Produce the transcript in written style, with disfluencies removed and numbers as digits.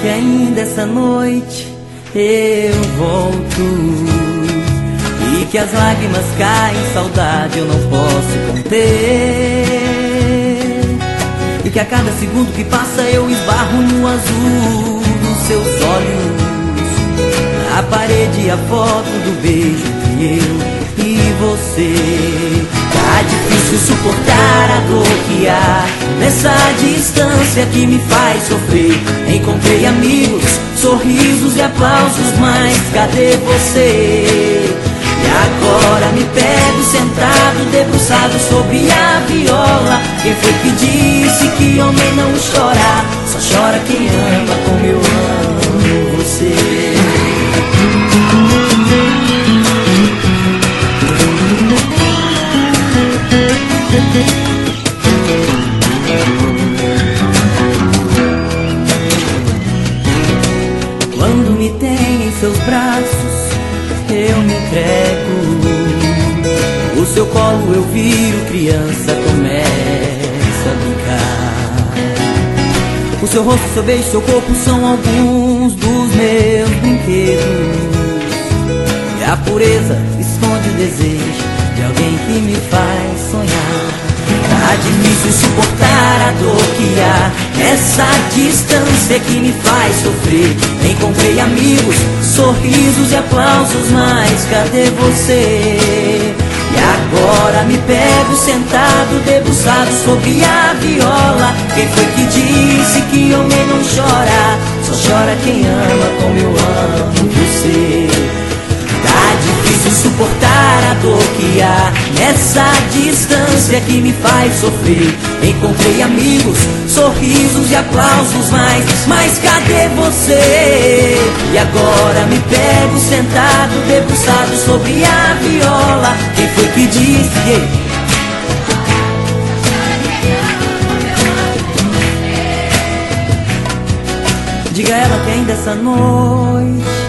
que ainda essa noite eu volto, e que as lágrimas caem, saudade eu não posso conter, e que a cada segundo que passa eu esbarro no azul dos seus olhos. Na parede a foto do beijo entre eu e você. Tá difícil suportar a dor que há nessa distância que me faz sofrer. Encontrei amigos, sorrisos e aplausos, mas cadê você? E agora me pego sentado, debruçado sobre a viola. Quem foi que disse que homem não chora? Só chora quem ama como eu amo você. Quando me tem em seus braços, eu me entrego. O seu colo eu viro criança, começa a brincar. O seu rosto, seu beijo, seu corpo são alguns dos meus brinquedos. E a pureza esconde o desejo de alguém que me faz sonhar. Tá difícil suportar a dor que há nessa distância que me faz sofrer. Encontrei amigos, sorrisos e aplausos, mas cadê você? E agora me pego sentado, debruçado sobre a viola. Quem foi que disse que homem não chora? Só chora quem ama como eu amo você. Tá difícil suportar a dor que há nessa distância que me faz sofrer. Encontrei amigos, sorrisos e aplausos, mas cadê você? E agora me pego sentado, debruçado sobre a viola. Quem foi que disse? Diga a ela que ainda essa noite